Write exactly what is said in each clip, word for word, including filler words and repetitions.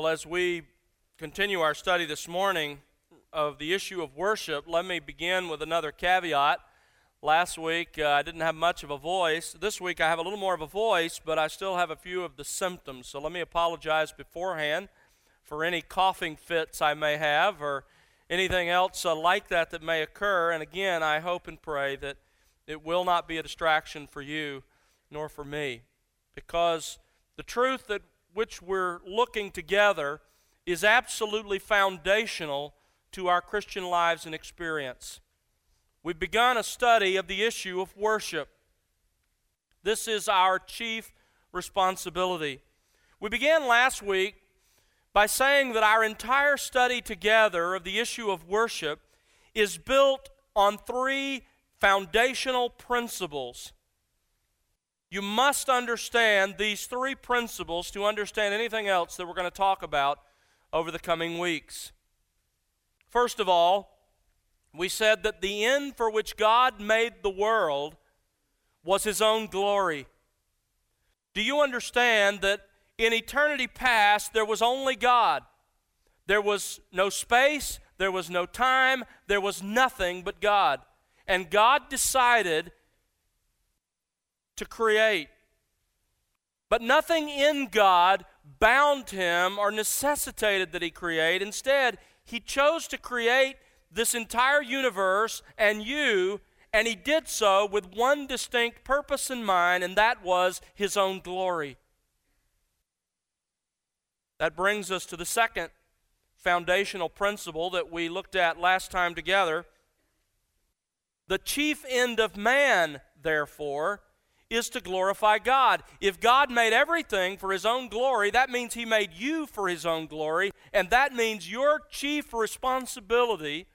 Well, as we continue our study this morning of the issue of worship, let me begin with another caveat. Last week, uh, I didn't have much of a voice. This week, I have a little more of a voice, but I still have a few of the symptoms. So let me apologize beforehand for any coughing fits I may have or anything else uh, like that that may occur. And again, I hope and pray that it will not be a distraction for you nor for me, because the truth that which we're looking together is absolutely foundational to our Christian lives and experience. We've begun a study of the issue of worship. This is our chief responsibility. We began last week by saying that our entire study together of the issue of worship is built on three foundational principles. You must understand these three principles to understand anything else that we're going to talk about over the coming weeks. First of all, we said that the end for which God made the world was His own glory. Do you understand that in eternity past there was only God? There was no space, there was no time, there was nothing but God. And God decided to create. But nothing in God bound Him or necessitated that He create. Instead, He chose to create this entire universe and you, and He did so with one distinct purpose in mind, and that was His own glory. That brings us to the second foundational principle that we looked at last time together. The chief end of man, therefore, is to glorify God. If God made everything for His own glory, that means He made you for His own glory, and that means your chief responsibility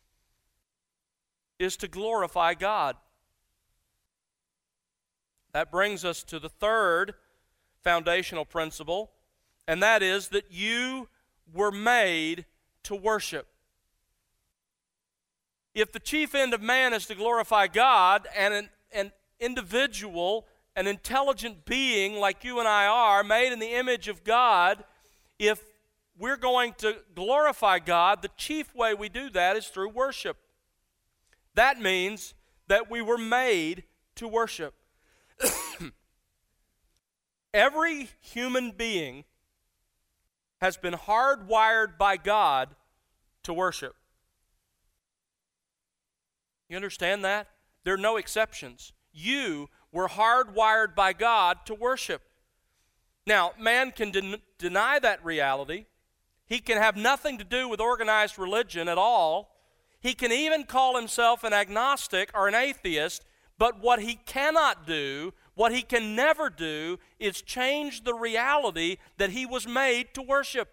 is to glorify God. That brings us to the third foundational principle, and that is that you were made to worship. If the chief end of man is to glorify God, and an, an individual, an intelligent being like you and I are, made in the image of God, if we're going to glorify God, the chief way we do that is through worship. That means that we were made to worship. Every human being has been hardwired by God to worship. You understand that? There are no exceptions. You were hardwired by God to worship. Now, man can den- deny that reality. He can have nothing to do with organized religion at all. He can even call himself an agnostic or an atheist, but what he cannot do, what he can never do, is change the reality that he was made to worship.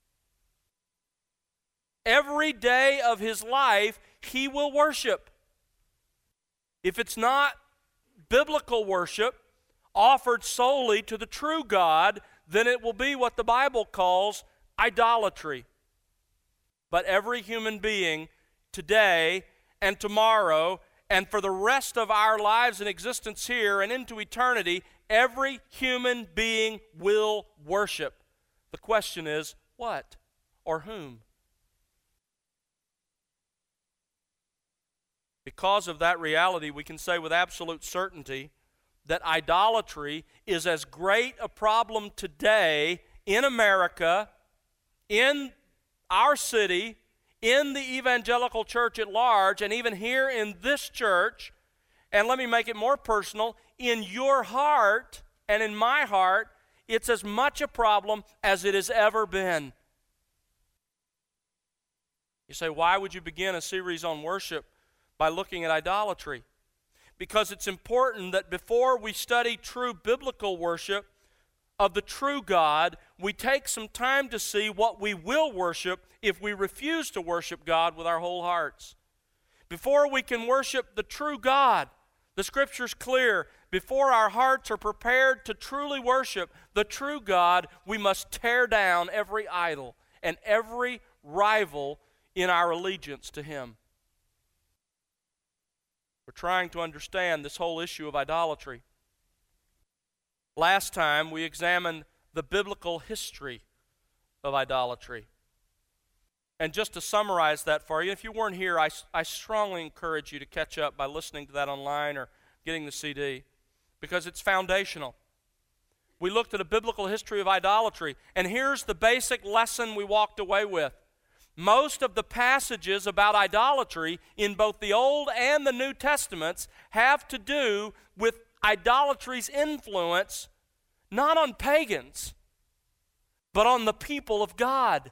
Every day of his life, he will worship. If it's not biblical worship offered solely to the true God, then it will be what the Bible calls idolatry. But every human being today and tomorrow and for the rest of our lives and existence here and into eternity, every human being will worship. The question is, what or whom? Because of that reality, we can say with absolute certainty that idolatry is as great a problem today in America, in our city, in the evangelical church at large, and even here in this church, and let me make it more personal, in your heart and in my heart, it's as much a problem as it has ever been. You say, why would you begin a series on worship by looking at idolatry? Because it's important that before we study true biblical worship of the true God, we take some time to see what we will worship if we refuse to worship God with our whole hearts. Before we can worship the true God, the Scripture's clear, before our hearts are prepared to truly worship the true God, we must tear down every idol and every rival in our allegiance to Him. We're trying to understand this whole issue of idolatry. Last time we examined the biblical history of idolatry. And just to summarize that for you, if you weren't here, I, I strongly encourage you to catch up by listening to that online or getting the C D, because it's foundational. We looked at a biblical history of idolatry, and here's the basic lesson we walked away with. Most of the passages about idolatry in both the Old and the New Testaments have to do with idolatry's influence, not on pagans, but on the people of God.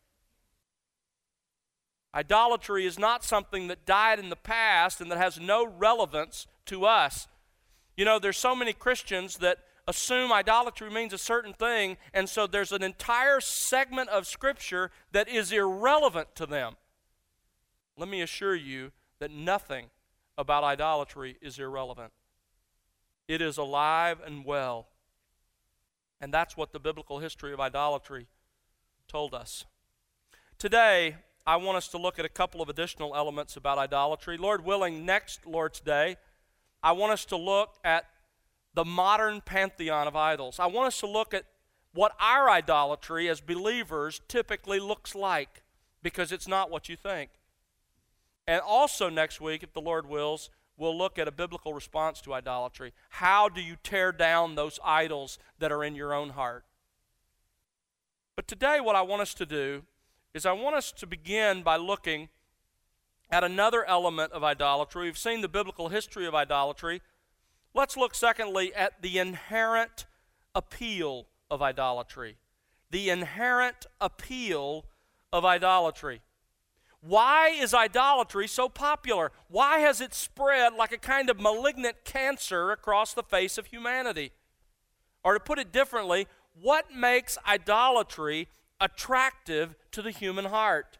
Idolatry is not something that died in the past and that has no relevance to us. You know, there's so many Christians that assume idolatry means a certain thing, and so there's an entire segment of Scripture that is irrelevant to them. Let me assure you that nothing about idolatry is irrelevant. It is alive and well. And that's what the biblical history of idolatry told us. Today, I want us to look at a couple of additional elements about idolatry. Lord willing, next Lord's Day, I want us to look at the modern pantheon of idols. I want us to look at what our idolatry as believers typically looks like, because it's not what you think. And also next week, if the Lord wills, we'll look at a biblical response to idolatry. How do you tear down those idols that are in your own heart? But today what I want us to do is I want us to begin by looking at another element of idolatry. We've seen the biblical history of idolatry. Let's look secondly at the inherent appeal of idolatry. The inherent appeal of idolatry. Why is idolatry so popular? Why has it spread like a kind of malignant cancer across the face of humanity? Or to put it differently, what makes idolatry attractive to the human heart?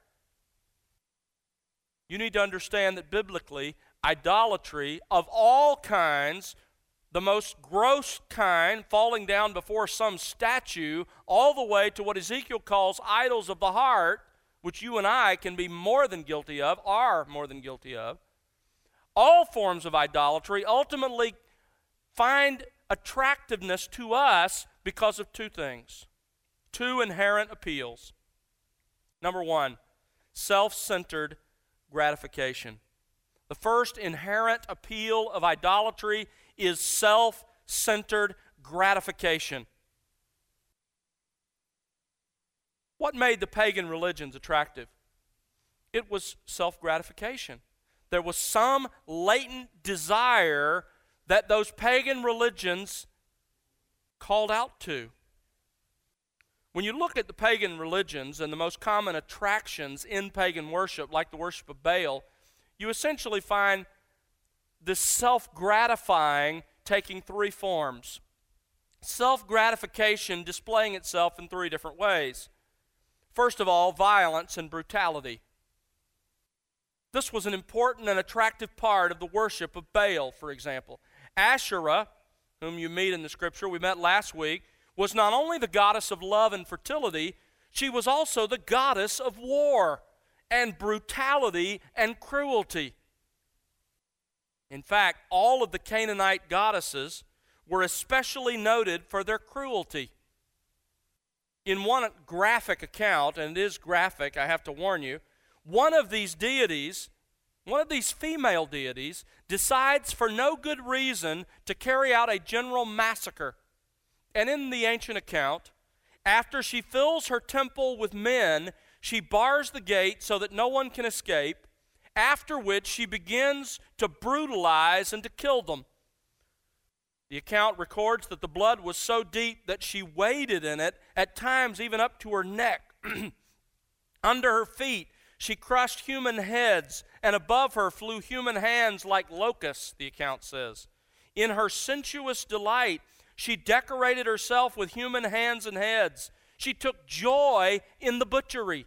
You need to understand that biblically, idolatry of all kinds, the most gross kind, falling down before some statue, all the way to what Ezekiel calls idols of the heart, which you and I can be more than guilty of, are more than guilty of. All forms of idolatry ultimately find attractiveness to us because of two things. Two inherent appeals. Number one, self-centered gratification. The first inherent appeal of idolatry is self-centered gratification. What made the pagan religions attractive? It was self-gratification. There was some latent desire that those pagan religions called out to. When you look at the pagan religions and the most common attractions in pagan worship, like the worship of Baal, you essentially find this self-gratifying taking three forms. Self-gratification displaying itself in three different ways. First of all, violence and brutality. This was an important and attractive part of the worship of Baal, for example. Asherah, whom you meet in the Scripture, we met last week, was not only the goddess of love and fertility, she was also the goddess of war and brutality and cruelty. In fact, all of the Canaanite goddesses were especially noted for their cruelty. In one graphic account, and it is graphic, I have to warn you, one of these deities, one of these female deities, decides for no good reason to carry out a general massacre. And in the ancient account, after she fills her temple with men, she bars the gate so that no one can escape, after which she begins to brutalize and to kill them. The account records that the blood was so deep that she waded in it, at times even up to her neck. Under her feet, she crushed human heads, and above her flew human hands like locusts, the account says. In her sensuous delight, she decorated herself with human hands and heads. She took joy in the butchery.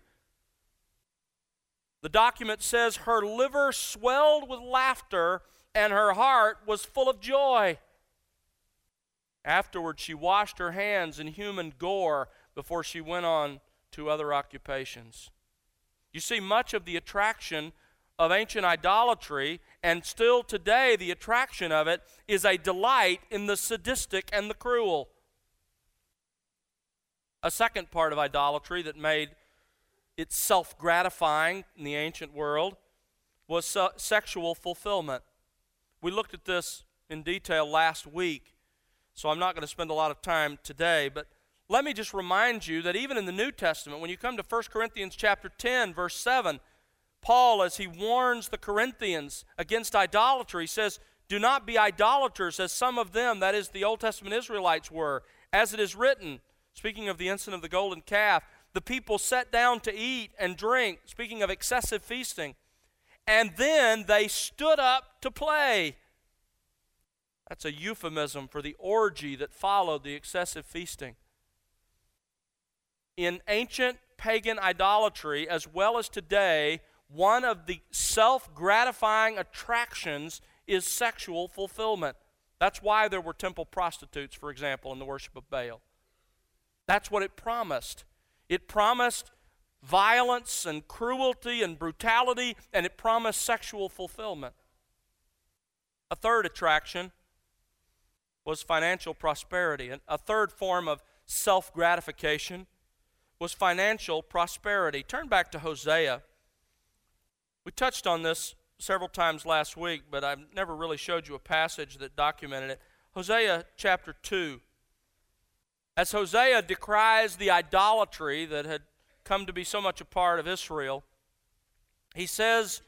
The document says her liver swelled with laughter and her heart was full of joy. Afterward, she washed her hands in human gore before she went on to other occupations. You see, much of the attraction of ancient idolatry, and still today the attraction of it, is a delight in the sadistic and the cruel. A second part of idolatry that made it self-gratifying in the ancient world was se- sexual fulfillment. We looked at this in detail last week, so I'm not going to spend a lot of time today, but let me just remind you that even in the New Testament, when you come to First Corinthians chapter ten, verse seven, Paul, as he warns the Corinthians against idolatry, says, "Do not be idolaters as some of them," that is, the Old Testament Israelites were. "As it is written," speaking of the incident of the golden calf, "the people sat down to eat and drink," speaking of excessive feasting, "and then they stood up to play." That's a euphemism for the orgy that followed the excessive feasting. In ancient pagan idolatry, as well as today, one of the self-gratifying attractions is sexual fulfillment. That's why there were temple prostitutes, for example, in the worship of Baal. That's what it promised. It promised violence and cruelty and brutality, and it promised sexual fulfillment. A third attraction was financial prosperity. And a third form of self-gratification was financial prosperity. Turn back to Hosea. We touched on this several times last week, but I've never really showed you a passage that documented it. Hosea chapter two. As Hosea decries the idolatry that had come to be so much a part of Israel, he says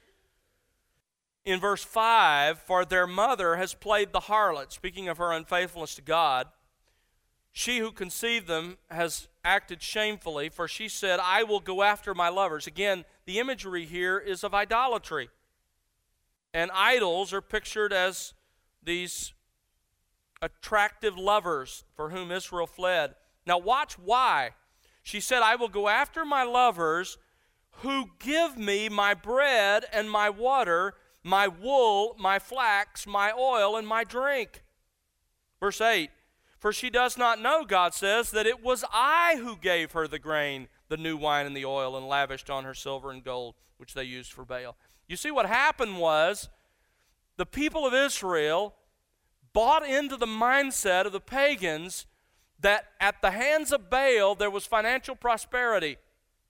in verse five, "For their mother has played the harlot," speaking of her unfaithfulness to God. "She who conceived them has acted shamefully, for she said, 'I will go after my lovers.'" Again, the imagery here is of idolatry. And idols are pictured as these attractive lovers for whom Israel fled. Now watch why. She said, "I will go after my lovers who give me my bread and my water, my wool, my flax, my oil, and my drink." Verse eight, "For she does not know," God says, "that it was I who gave her the grain, the new wine, and the oil, and lavished on her silver and gold, which they used for Baal." You see, what happened was the people of Israel bought into the mindset of the pagans that at the hands of Baal there was financial prosperity.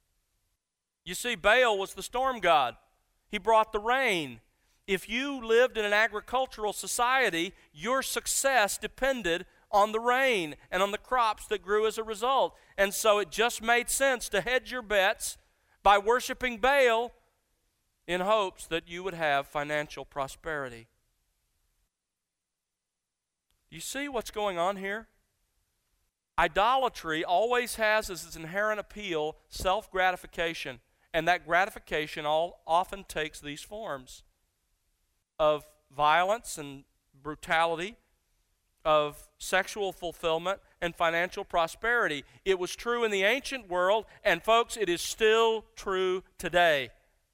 You see, Baal was the storm god. He brought the rain. If you lived in an agricultural society, your success depended on the rain and on the crops that grew as a result. And so it just made sense to hedge your bets by worshiping Baal in hopes that you would have financial prosperity. You see what's going on here? Idolatry always has as its inherent appeal self-gratification, and that gratification all often takes these forms of violence and brutality, of sexual fulfillment and financial prosperity. It was true in the ancient world, and folks, it is still true today.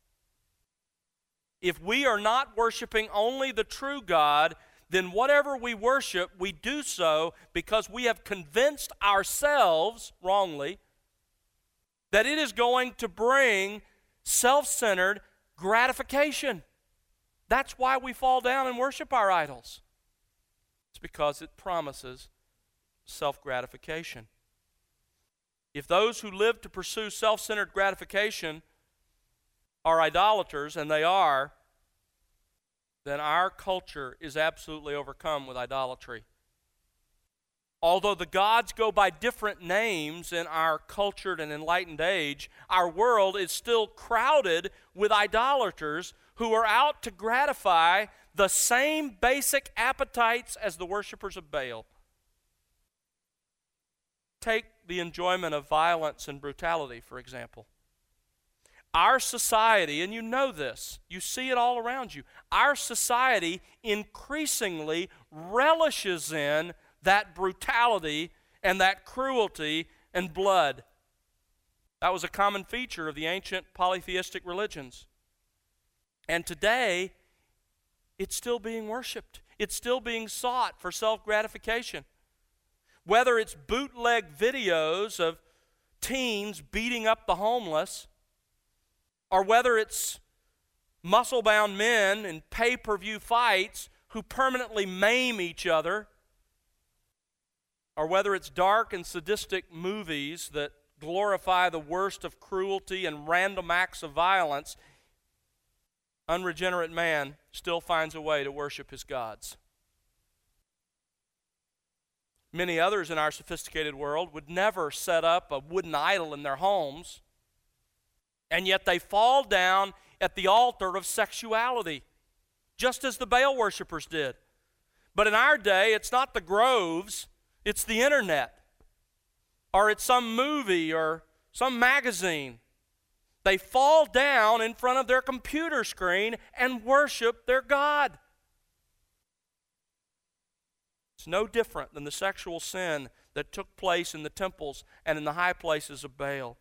If we are not worshiping only the true God, then whatever we worship, we do so because we have convinced ourselves, wrongly, that it is going to bring self-centered gratification. That's why we fall down and worship our idols. It's because it promises self-gratification. If those who live to pursue self-centered gratification are idolaters, and they are, then our culture is absolutely overcome with idolatry. Although the gods go by different names in our cultured and enlightened age, our world is still crowded with idolaters who are out to gratify the same basic appetites as the worshipers of Baal. Take the enjoyment of violence and brutality, for example. Our society, and you know this, you see it all around you, our society increasingly relishes in that brutality and that cruelty and blood. That was a common feature of the ancient polytheistic religions. And today, it's still being worshiped. It's still being sought for self-gratification. Whether it's bootleg videos of teens beating up the homeless, or whether it's muscle-bound men in pay-per-view fights who permanently maim each other, or whether it's dark and sadistic movies that glorify the worst of cruelty and random acts of violence, unregenerate man still finds a way to worship his gods. Many others in our sophisticated world would never set up a wooden idol in their homes, and yet they fall down at the altar of sexuality, just as the Baal worshipers did. But in our day, it's not the groves, it's the internet, or it's some movie or some magazine. They fall down in front of their computer screen and worship their God. It's no different than the sexual sin that took place in the temples and in the high places of Baal.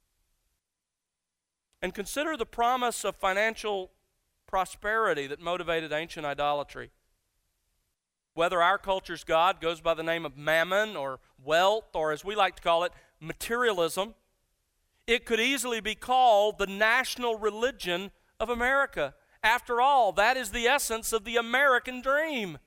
And consider the promise of financial prosperity that motivated ancient idolatry. Whether our culture's God goes by the name of mammon or wealth, or as we like to call it, materialism, it could easily be called the national religion of America. After all, that is the essence of the American dream.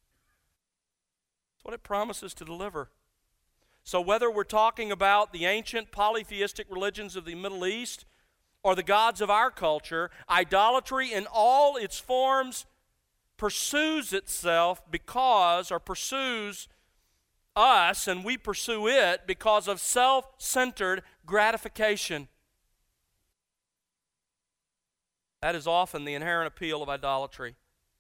What it promises to deliver. So whether we're talking about the ancient polytheistic religions of the Middle East or the gods of our culture, idolatry in all its forms pursues itself because, or pursues us, and we pursue it because of self-centered gratification. That is often the inherent appeal of idolatry.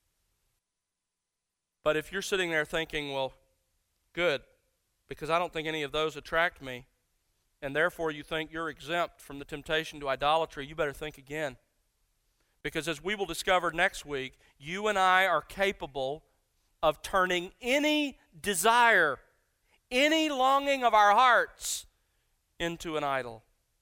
But if you're sitting there thinking, well, good, because I don't think any of those attract me, and therefore you think you're exempt from the temptation to idolatry, you better think again. Because as we will discover next week, you and I are capable of turning any desire, any longing of our hearts into an idol.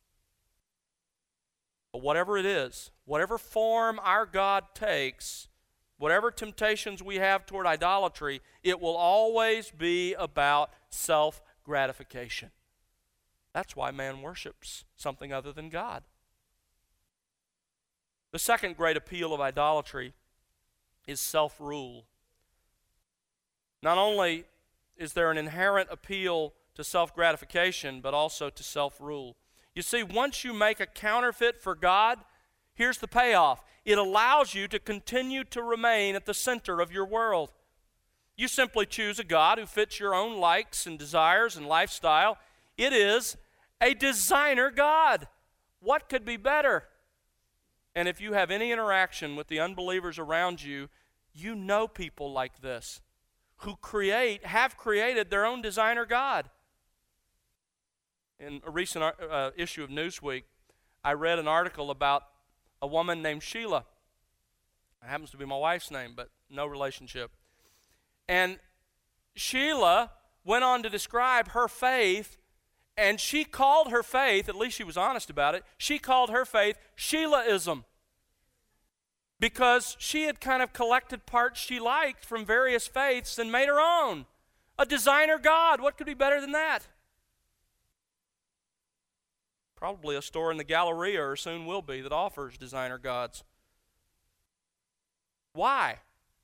But whatever it is, whatever form our God takes, whatever temptations we have toward idolatry, it will always be about self-gratification. That's why man worships something other than God. The second great appeal of idolatry is self-rule. Not only is there an inherent appeal to self-gratification, but also to self-rule. You see, once you make a counterfeit for God, here's the payoff. It allows you to continue to remain at the center of your world. You simply choose a God who fits your own likes and desires and lifestyle. It is a designer God. What could be better? And if you have any interaction with the unbelievers around you, you know people like this who create, have created their own designer God. In a recent uh, issue of Newsweek, I read an article about a woman named Sheila. It happens to be my wife's name, but no relationship. And Sheila went on to describe her faith, and she called her faith, at least she was honest about it, she called her faith Sheilaism. Because she had kind of collected parts she liked from various faiths and made her own. A designer God, what could be better than that? Probably a store in the Galleria, or soon will be, that offers designer gods. Why?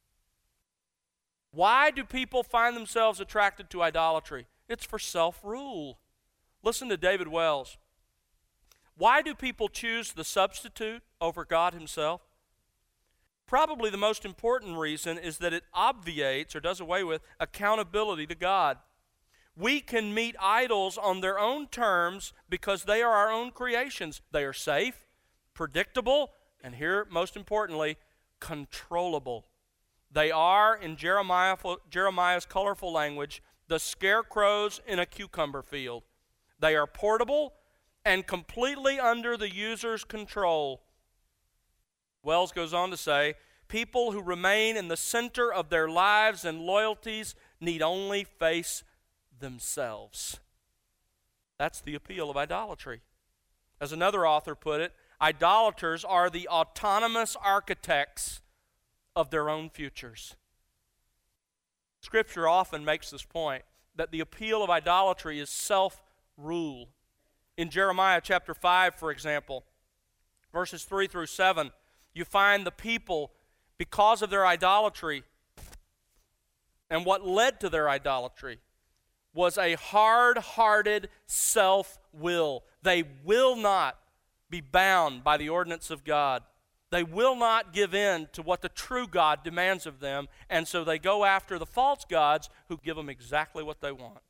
Why do people find themselves attracted to idolatry? It's for self-rule. Listen to David Wells. Why do people choose the substitute over God himself? Probably the most important reason is that it obviates, or does away with, accountability to God. We can meet idols on their own terms because they are our own creations. They are safe, predictable, and here, most importantly, controllable. They are, in Jeremiah, Jeremiah's colorful language, the scarecrows in a cucumber field. They are portable and completely under the user's control. Wells goes on to say, people who remain in the center of their lives and loyalties need only face themselves. That's the appeal of idolatry. As another author put it, idolaters are the autonomous architects of their own futures. Scripture often makes this point, that the appeal of idolatry is self-rule. In Jeremiah chapter five, for example, verses three through seven, you find the people, because of their idolatry and what led to their idolatry, was a hard-hearted self-will. They will not be bound by the ordinance of God. They will not give in to what the true God demands of them, and so they go after the false gods who give them exactly what they want.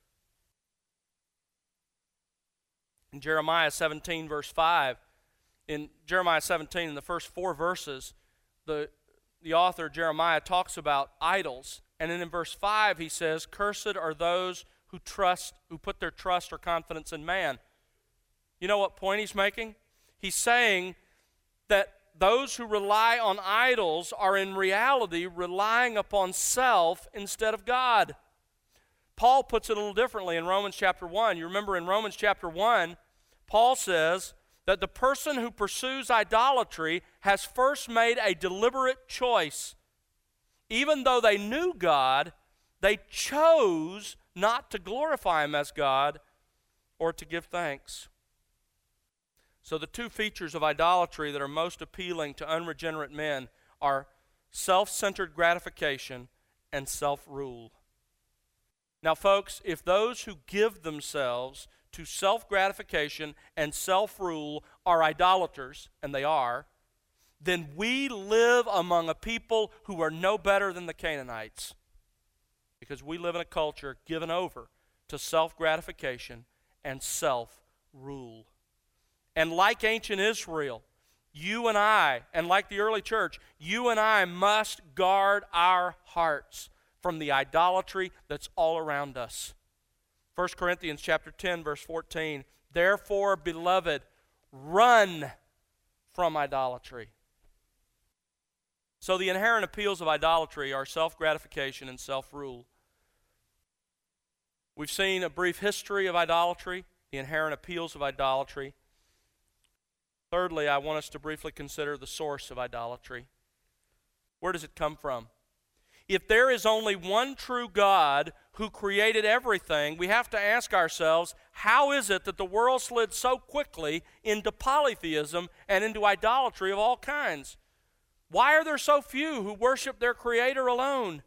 In Jeremiah seventeen, verse five, in Jeremiah seventeen, in the first four verses, the, the author, Jeremiah, talks about idols. And then in verse five, he says, "Cursed are those who trust, who put their trust or confidence in man." You know what point he's making? He's saying that those who rely on idols are in reality relying upon self instead of God. Paul puts it a little differently in Romans chapter one. You remember in Romans chapter one, Paul says that the person who pursues idolatry has first made a deliberate choice. Even though they knew God, they chose not to glorify Him as God or to give thanks. So the two features of idolatry that are most appealing to unregenerate men are self-centered gratification and self-rule. Now, folks, if those who give themselves to self-gratification and self-rule are idolaters, and they are, then we live among a people who are no better than the Canaanites, because we live in a culture given over to self-gratification and self-rule. And like ancient Israel, you and I, and like the early church, you and I must guard our hearts from the idolatry that's all around us. First Corinthians chapter ten, verse fourteen, "Therefore, beloved, run from idolatry." So the inherent appeals of idolatry are self-gratification and self-rule. We've seen a brief history of idolatry, the inherent appeals of idolatry. Thirdly, I want us to briefly consider the source of idolatry. Where does it come from? If there is only one true God who created everything, we have to ask ourselves, how is it that the world slid so quickly into polytheism and into idolatry of all kinds? Why are there so few who worship their Creator alone?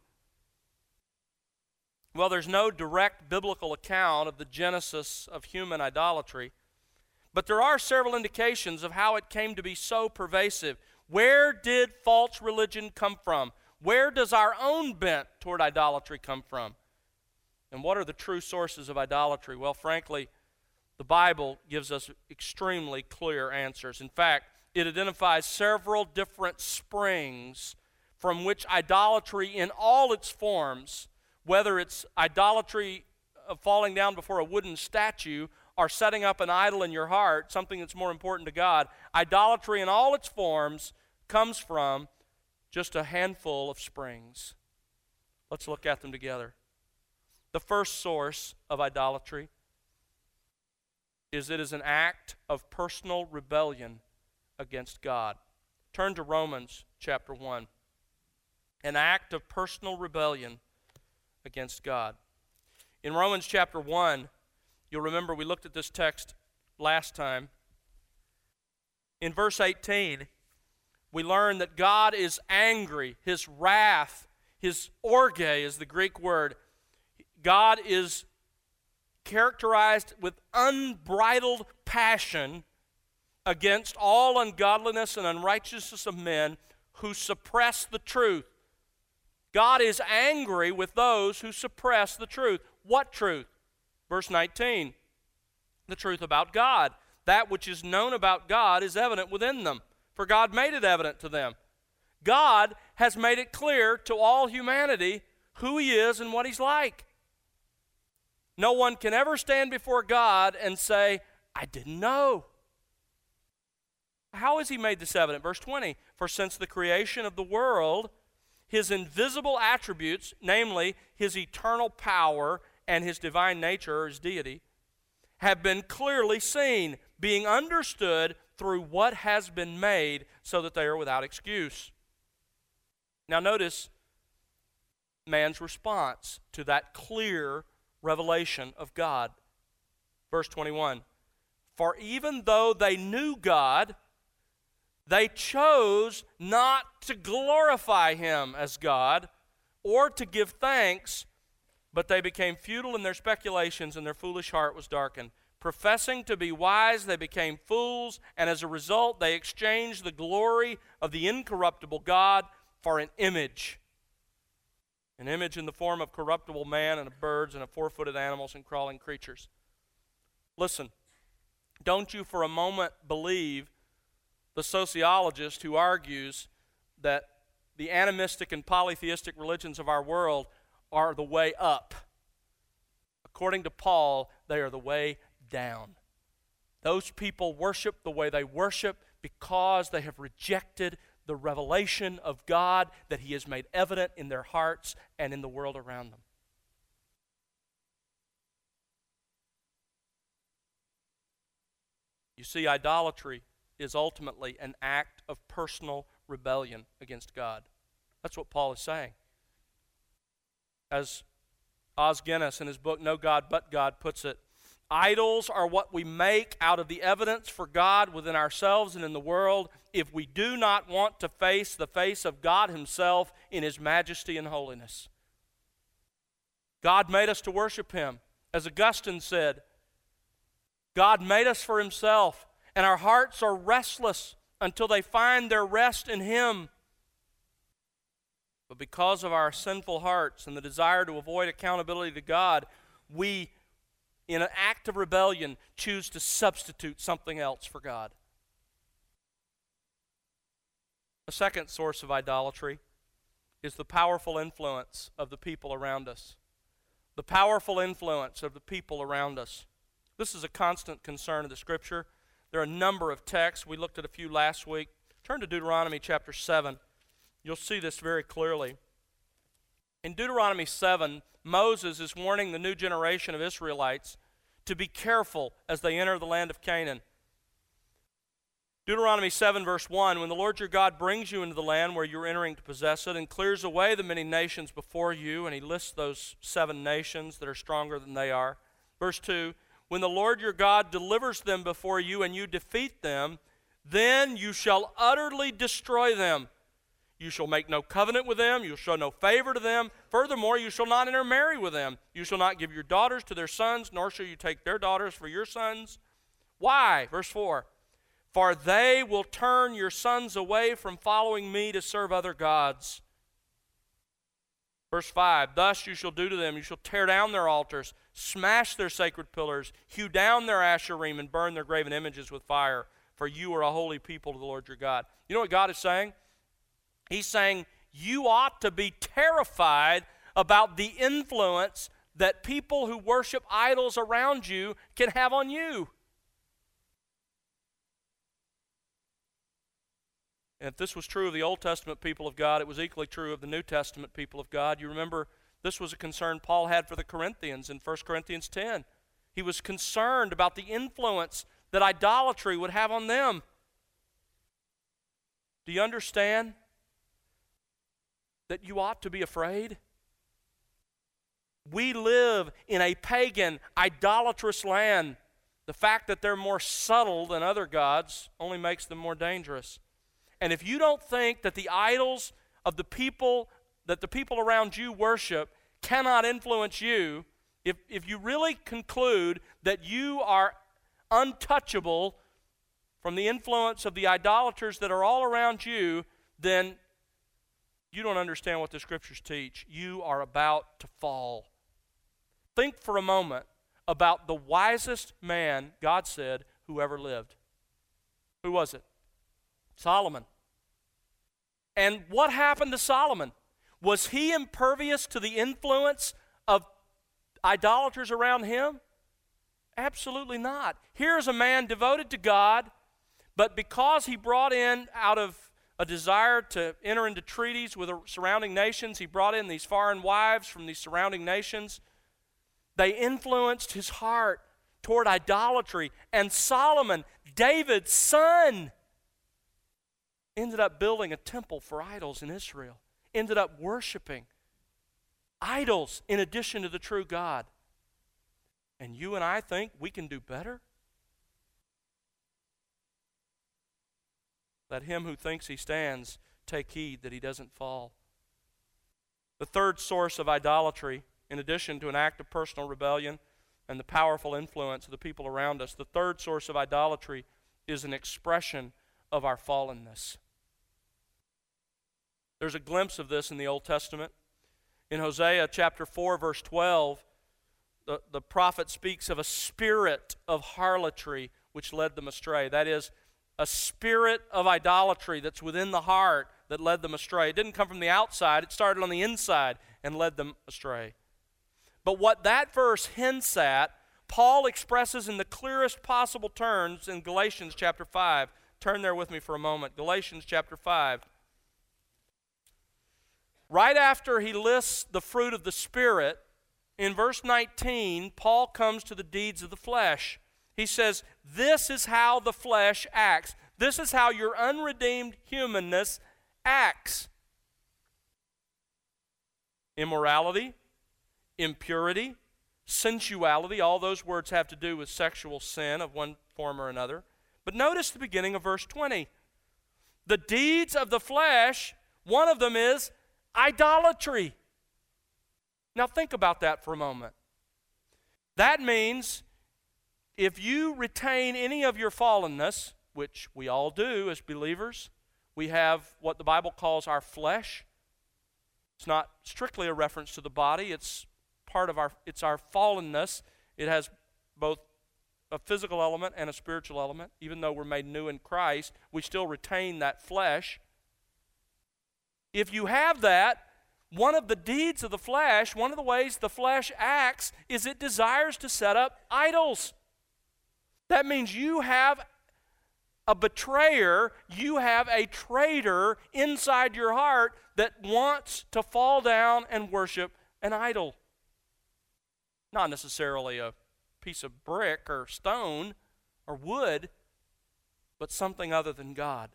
Well, there's no direct biblical account of the genesis of human idolatry, but there are several indications of how it came to be so pervasive. Where did false religion come from? Where does our own bent toward idolatry come from? And what are the true sources of idolatry? Well, frankly, the Bible gives us extremely clear answers. In fact, it identifies several different springs from which idolatry in all its forms, whether it's idolatry of falling down before a wooden statue or setting up an idol in your heart, something that's more important to God, idolatry in all its forms comes from just a handful of springs. Let's look at them together. The first source of idolatry is it is an act of personal rebellion against God. Turn to Romans chapter one. An act of personal rebellion against God. In Romans chapter one, you'll remember we looked at this text last time. In verse eighteen, we learn that God is angry. His wrath, his orge is the Greek word. God is characterized with unbridled passion against all ungodliness and unrighteousness of men who suppress the truth. God is angry with those who suppress the truth. What truth? Verse nineteen, the truth about God. That which is known about God is evident within them, for God made it evident to them. God has made it clear to all humanity who He is and what He's like. No one can ever stand before God and say, I didn't know. How has He made this evident? Verse twenty, for since the creation of the world, His invisible attributes, namely His eternal power and His divine nature, or His deity, have been clearly seen, being understood through what has been made, so that they are without excuse. Now notice man's response to that clear revelation of God. Verse twenty-one, for even though they knew God, they chose not to glorify Him as God or to give thanks, But they became futile in their speculations, and their foolish heart was darkened. Professing to be wise, they became fools, and as a result, they exchanged the glory of the incorruptible God for an image. An image in the form of corruptible man and of birds and of four-footed animals and crawling creatures. Listen, don't you for a moment believe the sociologist who argues that the animistic and polytheistic religions of our world are the way up. According to Paul, they are the way down. Those people worship the way they worship because they have rejected the revelation of God that He has made evident in their hearts and in the world around them. You see, idolatry is ultimately an act of personal rebellion against God. That's what Paul is saying. As Os Guinness in his book, No God But God, puts it, idols are what we make out of the evidence for God within ourselves and in the world if we do not want to face the face of God Himself in His majesty and holiness. God made us to worship Him. As Augustine said, God made us for Himself, and our hearts are restless until they find their rest in Him. But because of our sinful hearts and the desire to avoid accountability to God, we, in an act of rebellion, choose to substitute something else for God. A second source of idolatry is the powerful influence of the people around us. The powerful influence of the people around us. This is a constant concern of the Scripture. There are a number of texts. We looked at a few last week. Turn to Deuteronomy chapter seven. You'll see this very clearly. In Deuteronomy seven, Moses is warning the new generation of Israelites to be careful as they enter the land of Canaan. Deuteronomy seven verse one, when the Lord your God brings you into the land where you're entering to possess it and clears away the many nations before you, and He lists those seven nations that are stronger than they are. Verse two, when the Lord your God delivers them before you and you defeat them, then you shall utterly destroy them. You shall make no covenant with them. You shall show no favor to them. Furthermore, you shall not intermarry with them. You shall not give your daughters to their sons, nor shall you take their daughters for your sons. Why? Verse four, for they will turn your sons away from following me to serve other gods. Verse five, thus you shall do to them. You shall tear down their altars, smash their sacred pillars, hew down their asherim, and burn their graven images with fire. For you are a holy people to the Lord your God. You know what God is saying? He's saying you ought to be terrified about the influence that people who worship idols around you can have on you. And if this was true of the Old Testament people of God, it was equally true of the New Testament people of God. You remember this was a concern Paul had for the Corinthians in First Corinthians ten. He was concerned about the influence that idolatry would have on them. Do you understand that you ought to be afraid? We live in a pagan, idolatrous land. The fact that they're more subtle than other gods only makes them more dangerous. And if you don't think that the idols of the people, that the people around you worship cannot influence you, if, if you really conclude that you are untouchable from the influence of the idolaters that are all around you, then you don't understand what the Scriptures teach. You are about to fall. Think for a moment about the wisest man, God said, who ever lived. Who was it? Solomon. And what happened to Solomon? Was he impervious to the influence of idolaters around him? Absolutely not. Here's a man devoted to God, but because he brought in, out of a desire to enter into treaties with the surrounding nations, he brought in these foreign wives from these surrounding nations. They influenced his heart toward idolatry. And Solomon, David's son, ended up building a temple for idols in Israel. Ended up worshiping idols in addition to the true God. And you and I think we can do better? Let him who thinks he stands take heed that he doesn't fall. The third source of idolatry in addition to an act of personal rebellion and the powerful influence of the people around us, the third source of idolatry is an expression of our fallenness. There's a glimpse of this in the Old Testament. In Hosea chapter four, verse twelve, the, the prophet speaks of a spirit of harlotry which led them astray. That is, a spirit of idolatry that's within the heart that led them astray. It didn't come from the outside, it started on the inside and led them astray. But what that verse hints at, Paul expresses in the clearest possible terms in Galatians chapter five. Turn there with me for a moment. Galatians chapter five. Right after he lists the fruit of the Spirit, in verse nineteen, Paul comes to the deeds of the flesh. He says, this is how the flesh acts. This is how your unredeemed humanness acts. Immorality, impurity, sensuality, all those words have to do with sexual sin of one form or another. But notice the beginning of verse twenty. The deeds of the flesh, one of them is idolatry. Now think about that for a moment. That means if you retain any of your fallenness, which we all do as believers, we have what the Bible calls our flesh. It's not strictly a reference to the body, it's part of our, it's our fallenness. It has both a physical element and a spiritual element. Even though we're made new in Christ, we still retain that flesh. If you have that, one of the deeds of the flesh, one of the ways the flesh acts, is it desires to set up idols. That means you have a betrayer, you have a traitor inside your heart that wants to fall down and worship an idol. Not necessarily a piece of brick or stone or wood, but something other than God.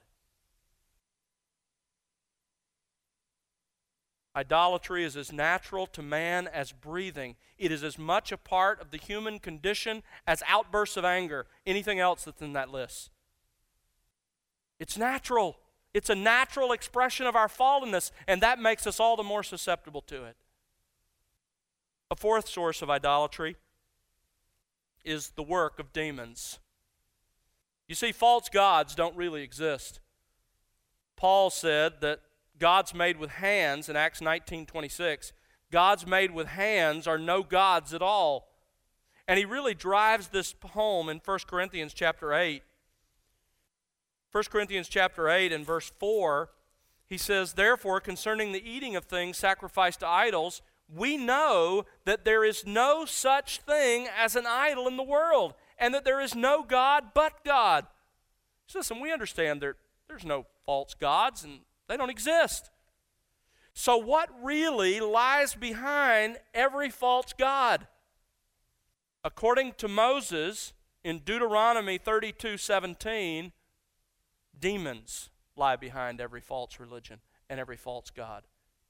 Idolatry is as natural to man as breathing. It is as much a part of the human condition as outbursts of anger, anything else that's in that list. It's natural. It's a natural expression of our fallenness, and that makes us all the more susceptible to it. A fourth source of idolatry is the work of demons. You see, false gods don't really exist. Paul said that gods made with hands in Acts nineteen twenty-six, gods made with hands are no gods at all. And he really drives this home in First Corinthians chapter eight. First Corinthians chapter eight and verse four, he says, therefore, concerning the eating of things sacrificed to idols, we know that there is no such thing as an idol in the world, and that there is no God but God. So listen, we understand there, there's no false gods, and they don't exist. So what really lies behind every false god? According to Moses, in Deuteronomy thirty-two seventeen, demons lie behind every false religion and every false god.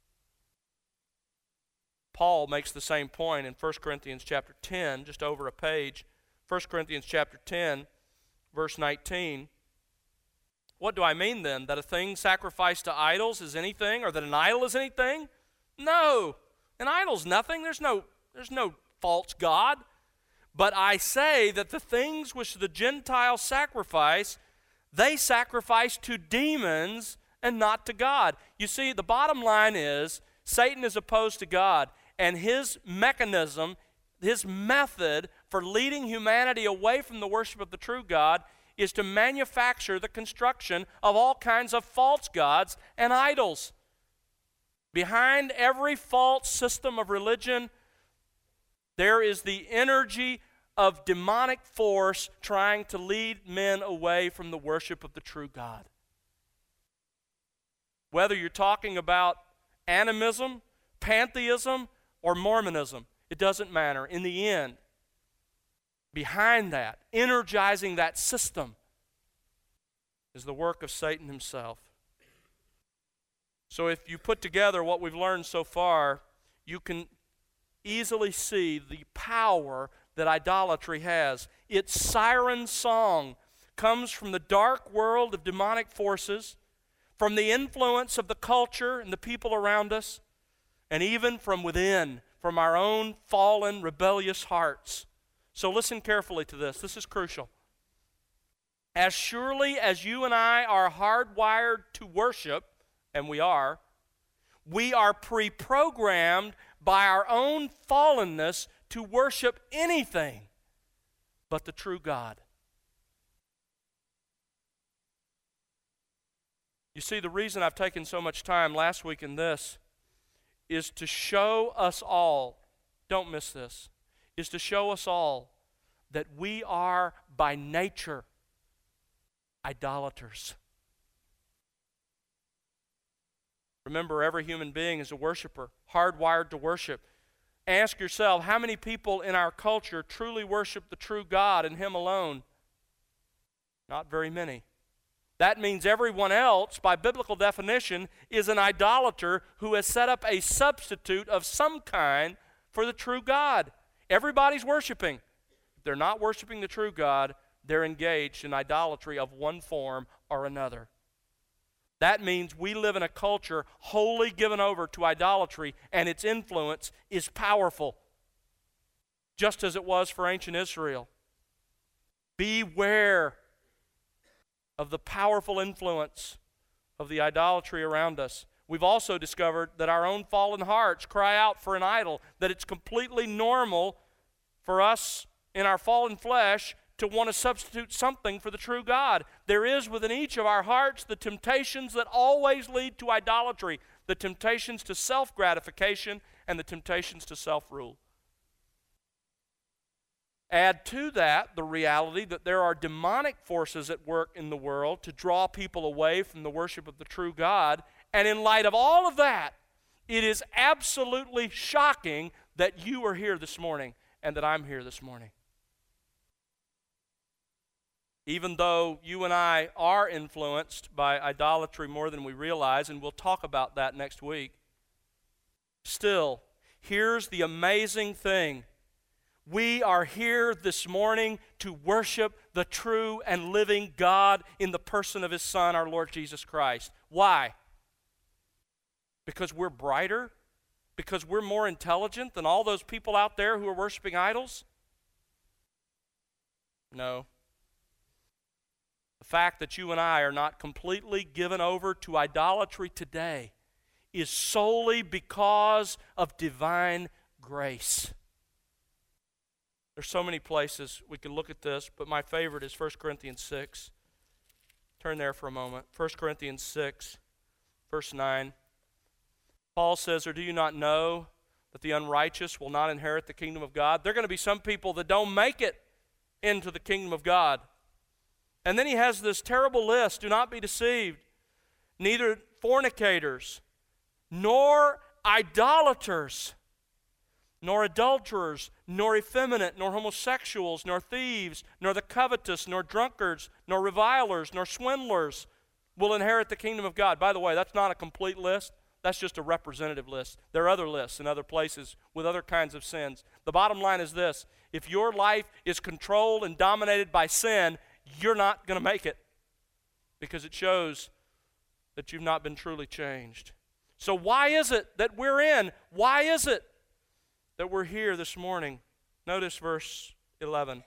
Paul makes the same point in First Corinthians chapter ten, just over a page. First Corinthians chapter ten, verse nineteen. What do I mean then? That a thing sacrificed to idols is anything, or that an idol is anything? No. An idol's nothing. There's no, there's no false god. But I say that the things which the Gentiles sacrifice, they sacrifice to demons and not to God. You see, the bottom line is Satan is opposed to God, and his mechanism, his method for leading humanity away from the worship of the true God is to manufacture the construction of all kinds of false gods and idols. Behind every false system of religion, there is the energy of demonic force trying to lead men away from the worship of the true God. Whether you're talking about animism, pantheism, or Mormonism, it doesn't matter. In the end, behind that, energizing that system, is the work of Satan himself. So if you put together what we've learned so far, you can easily see the power that idolatry has. Its siren song comes from the dark world of demonic forces, from the influence of the culture and the people around us, and even from within, from our own fallen, rebellious hearts. So listen carefully to this. This is crucial. As surely as you and I are hardwired to worship, and we are, we are pre-programmed by our own fallenness to worship anything but the true God. You see, the reason I've taken so much time last week in this is to show us all, don't miss this, is to show us all that we are by nature idolaters. Remember, every human being is a worshiper, hardwired to worship. Ask yourself, how many people in our culture truly worship the true God and Him alone? Not very many. That means everyone else, by biblical definition, is an idolater who has set up a substitute of some kind for the true God. Everybody's worshiping. If they're not worshiping the true God, they're engaged in idolatry of one form or another. That means we live in a culture wholly given over to idolatry, and its influence is powerful, just as it was for ancient Israel. Beware of the powerful influence of the idolatry around us. We've also discovered that our own fallen hearts cry out for an idol, that it's completely normal for us in our fallen flesh to want to substitute something for the true God. There is within each of our hearts the temptations that always lead to idolatry, the temptations to self-gratification and the temptations to self-rule. Add to that the reality that there are demonic forces at work in the world to draw people away from the worship of the true God, and in light of all of that, it is absolutely shocking that you are here this morning and that I'm here this morning. Even though you and I are influenced by idolatry more than we realize, and we'll talk about that next week, still, here's the amazing thing. We are here this morning to worship the true and living God in the person of His Son, our Lord Jesus Christ. Why? Because we're brighter? Because we're more intelligent than all those people out there who are worshiping idols? No. The fact that you and I are not completely given over to idolatry today is solely because of divine grace. There's so many places we can look at this, but my favorite is First Corinthians six. Turn there for a moment. First Corinthians six, verse nine. Paul says, "Or do you not know that the unrighteous will not inherit the kingdom of God?" There are going to be some people that don't make it into the kingdom of God. And then he has this terrible list. Do not be deceived. Neither fornicators, nor idolaters, nor adulterers, nor effeminate, nor homosexuals, nor thieves, nor the covetous, nor drunkards, nor revilers, nor swindlers will inherit the kingdom of God. By the way, that's not a complete list. That's just a representative list. There are other lists in other places with other kinds of sins. The bottom line is this: if your life is controlled and dominated by sin, you're not going to make it, because it shows that you've not been truly changed. So why is it that we're in? Why is it that we're here this morning? Notice verse eleven.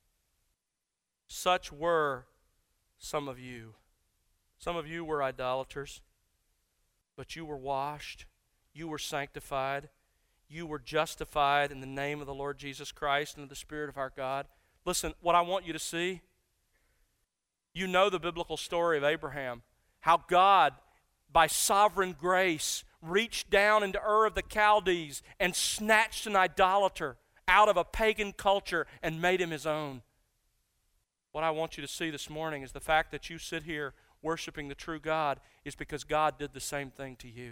Such were some of you. Some of you were idolaters, but you were washed, you were sanctified, you were justified in the name of the Lord Jesus Christ and of the Spirit of our God. Listen, what I want you to see, you know the biblical story of Abraham, how God, by sovereign grace, reached down into Ur of the Chaldees and snatched an idolater out of a pagan culture and made him his own. What I want you to see this morning is the fact that you sit here worshiping the true God is because God did the same thing to you.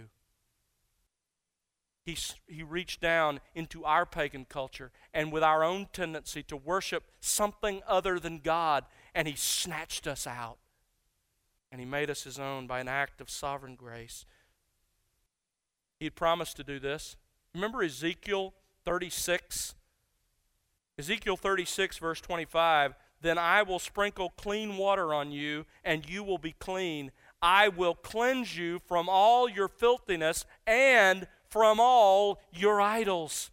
He, he reached down into our pagan culture and with our own tendency to worship something other than God, and He snatched us out. And He made us His own by an act of sovereign grace. He had promised to do this. Remember Ezekiel thirty-six? Ezekiel thirty-six, verse twenty-five, "Then I will sprinkle clean water on you, and you will be clean. I will cleanse you from all your filthiness, and from all your idols.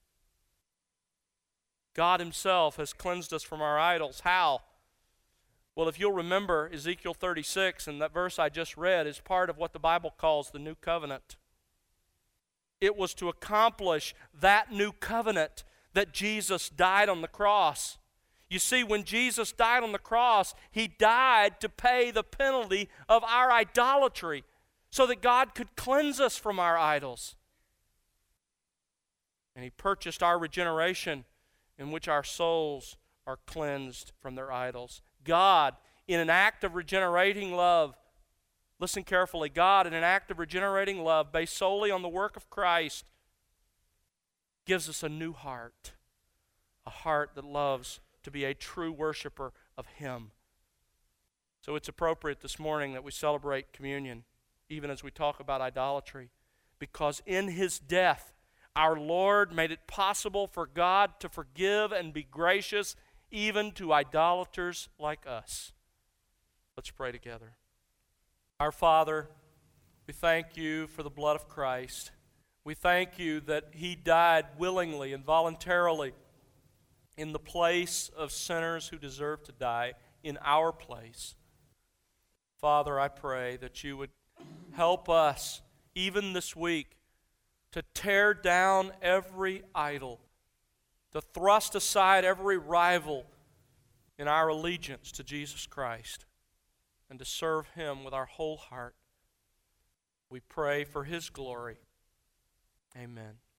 God himself has cleansed us from our idols. How? Well, if you'll remember, Ezekiel thirty-six, and that verse I just read, is part of what the Bible calls the new covenant. It was to accomplish that new covenant that Jesus died on the cross. You see, when Jesus died on the cross, he died to pay the penalty of our idolatry so that God could cleanse us from our idols. And he purchased our regeneration in which our souls are cleansed from their idols. God, in an act of regenerating love, listen carefully, God, in an act of regenerating love based solely on the work of Christ, gives us a new heart, a heart that loves to be a true worshiper of him. So it's appropriate this morning that we celebrate communion, even as we talk about idolatry, because in his death, our Lord made it possible for God to forgive and be gracious even to idolaters like us. Let's pray together. Our Father, we thank you for the blood of Christ. We thank you that he died willingly and voluntarily in the place of sinners who deserve to die, in our place. Father, I pray that you would help us, even this week, to tear down every idol, to thrust aside every rival in our allegiance to Jesus Christ, and to serve him with our whole heart. We pray for his glory. Amen.